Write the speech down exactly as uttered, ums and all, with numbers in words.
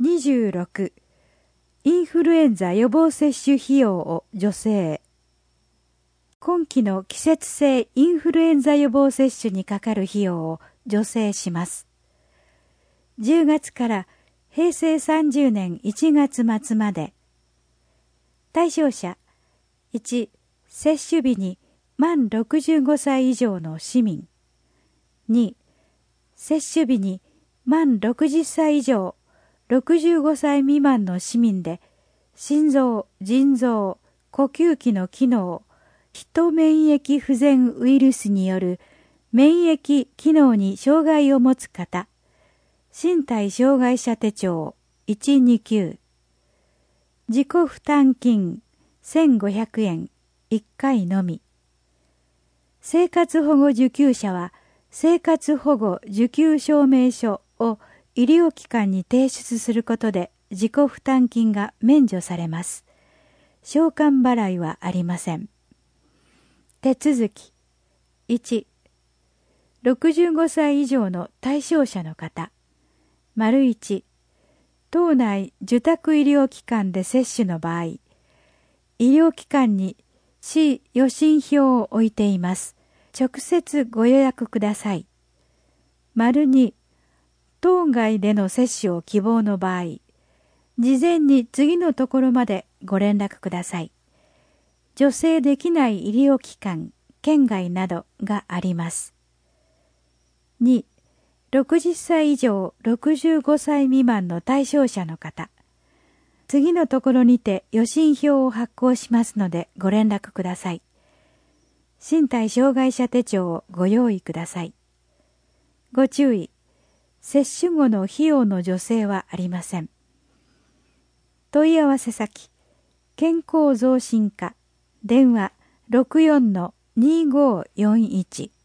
にじゅうろく、インフルエンザ予防接種費用を助成。今期の季節性インフルエンザ予防接種にかかる費用を助成します。じゅうがつからへいせいさんじゅうねんいちがつ末まで。対象者いち、接種日に満ろくじゅうごさい以上の市民。に、接種日に満ろくじゅっさい以上、ろくじゅうごさい未満の市民で、心臓、腎臓、呼吸器の機能、ヒト免疫不全ウイルスによる免疫機能に障害を持つ方、身体障害者手帳いちにきゅう、自己負担金せんごひゃくえんいっかいのみ。生活保護受給者は生活保護受給証明書を医療機関に提出することで自己負担金が免除されます。償還払いはありません。手続きいち、ろくじゅうごさい以上の対象者の方。丸いち、島内受託医療機関で接種の場合、医療機関に市予診票を置いています。直接ご予約ください。丸に、島外での接種を希望の場合、事前に次のところまでご連絡ください。助成できない医療機関、県外などがあります。に、ろくじゅっさい以上ろくじゅうごさい未満の対象者の方。次のところにて予診票を発行しますのでご連絡ください。身体障害者手帳をご用意ください。ご注意。接種後の費用の助成はありません。問い合わせ先、健康増進課、電話 ろくよんのにごーよんいち。